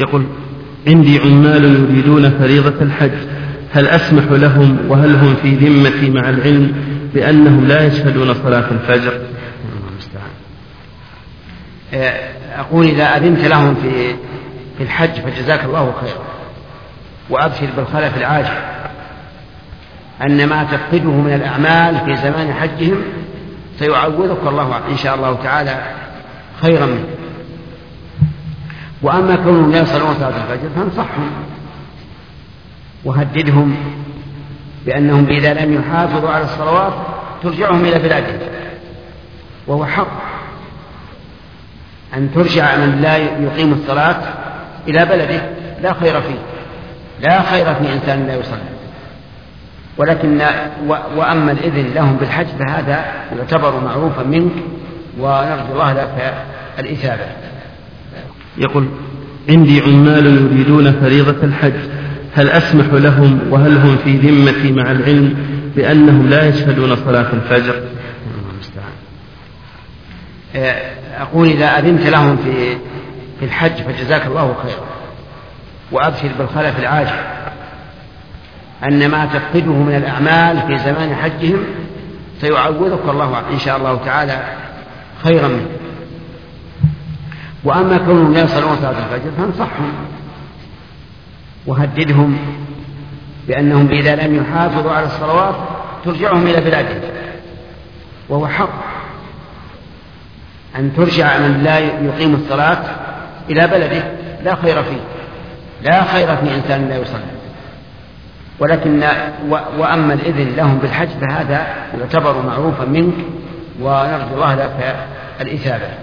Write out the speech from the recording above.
يقول: عندي عمال يريدون فريضة الحج، هل أسمح لهم وهل هم في ذمتي مع العلم بأنهم لا يشهدون صلاة الفجر؟ أقول إذا أذنت لهم في الحج فجزاك الله خيرا، وأبشر بالخلف العاجل أن ما تفقده من الأعمال في زمان حجهم سيعوضك الله إن شاء الله تعالى خيرا منه. وأما كونهم لا يصلون صلاة الفجر فانصحهم وهددهم بأنهم إذا لم يحافظوا على الصلوات ترجعهم إلى بلادهم، وهو حق أن ترجع من لا يقيم الصلاة إلى بلده، لا خير فيه، لا خير في إنسان لا يصلي. ولكن وأما الإذن لهم بالحج فهذا يعتبر معروفا منك، ونرجو الله لك الإثابة. يقول: عندي عمال يريدون فريضة الحج، هل أسمح لهم وهل هم في ذمتي مع العلم بأنهم لا يشهدون صلاة الفجر؟ أقول إذا أذنت لهم في الحج فجزاك الله خيرا، وأبشر بالخلف العاجل أن ما تفقده من الأعمال في زمان حجهم سيعوضك الله إن شاء الله تعالى خيرا منه. وأما كونهم لا يصلون صلاة الفجر فانصحهم وهددهم بأنهم إذا لم يحافظوا على الصلوات ترجعهم إلى بلادهم، وهو حق أن ترجع من لا يقيم الصلاة إلى بلده، لا خير فيه، لا خير في إنسان لا يصلي. ولكن وأما الإذن لهم بالحج فهذا يعتبر معروفا منك، ونرجو الله لك الإثابة.